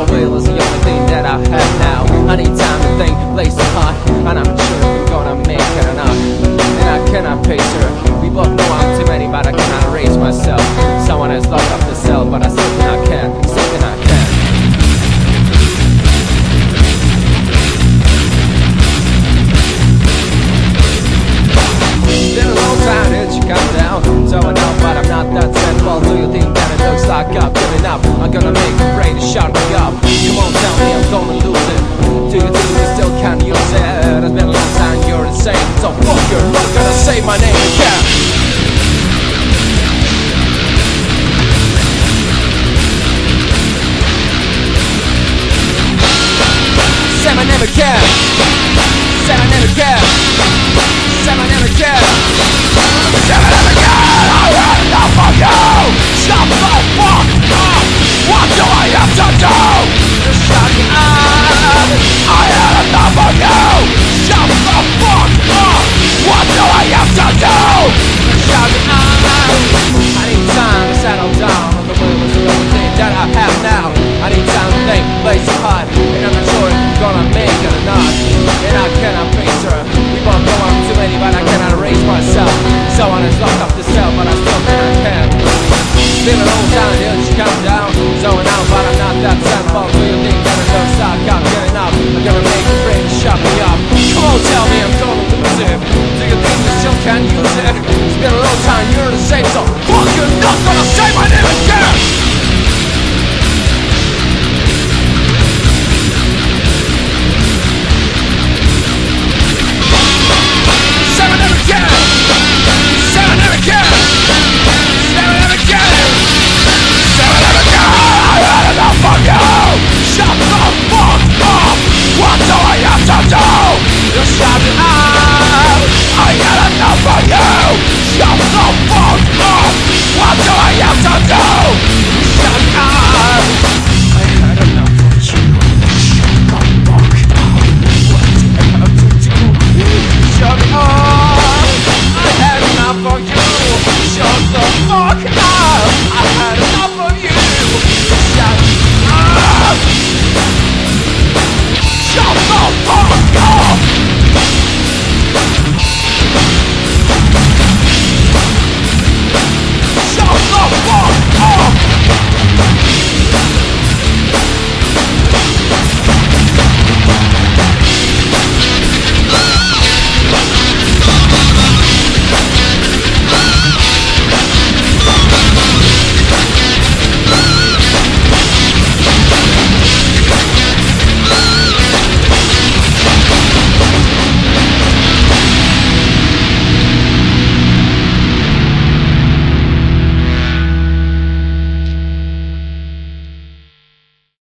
will is the only thing that I have now. I need time to think, place a heart, and I'm not sure if I'm gonna make it or not. And I cannot pace her. We both know I'm too many, but I cannot erase myself. Someone has locked up the cell, but I still cannot can, still cannot can. Been a long time since you come down, so I know, but I'm not that simple. Do you think that it looks like I'm giving up? I'm gonna make a break to shut me up. Come on, tell me I'm gonna lose it. Do you think you still can use it? It's been a long time, you're insane, so fuck, you're not gonna say my name again. Say my name again. Say my name again. Say my name again. Say my name again. I had enough of you. Stop the fuck up. What do I have to do?